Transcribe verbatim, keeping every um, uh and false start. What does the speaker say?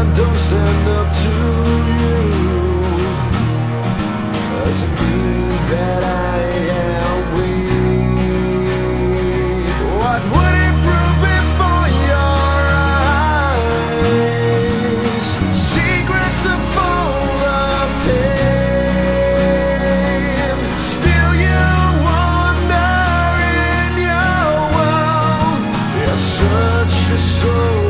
don't stand up to you, doesn't mean that I am weak. What would it prove before your eyes? Secrets are full of pain. Still you wander in your world. You're such a soul.